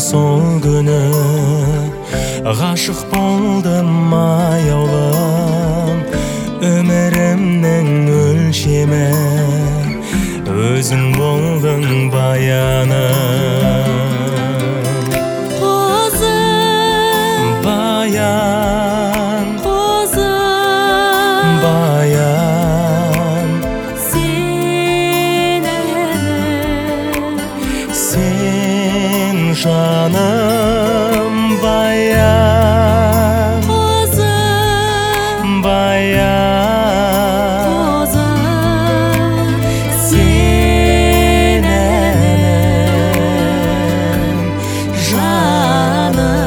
сол күні ғашық болдым аяулым, өмірімнің өлшемі өзің болдың баяным. Қозым, Баян, қозым, баян, сен сен жаным, баян, қозым, баян, қозым, сен жаным.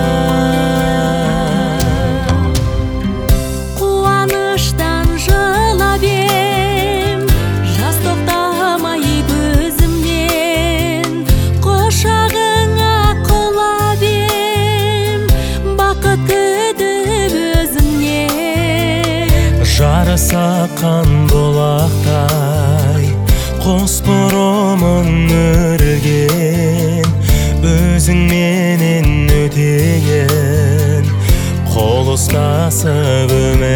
Қуаныштан жылап ем, жас тоқтамай көзімнен, құшағыңа құлап ем, бақыт күтіп өзіңнен. Жарыса қан бұлақтай қос бұрымын өрген, өзіңменен өтеген қол ұстасып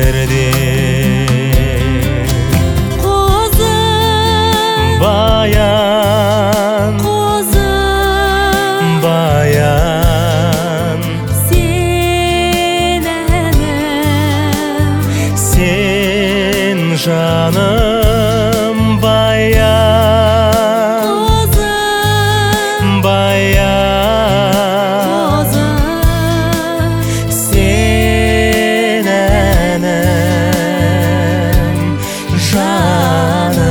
өмірден. Қозым, Баян, қозым, баян, сен сен жаным, баян, қозым, баян, қозым, сен жаным.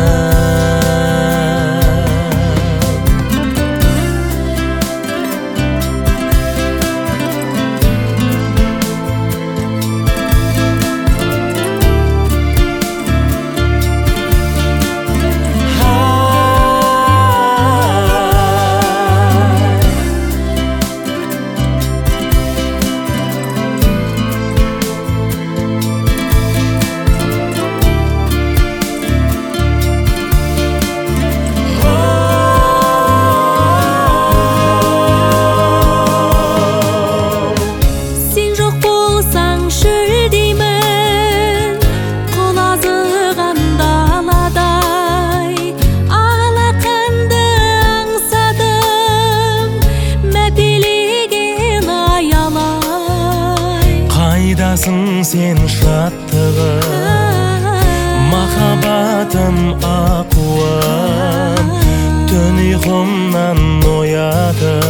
Сен жоқ болсаң шөлдеймін, құлазыған даладай, алақанды аңсадым, мәпелеген аялай. Қайдасың сен шаттығым, махаббатым ақуым, түн ұйқымнан оятып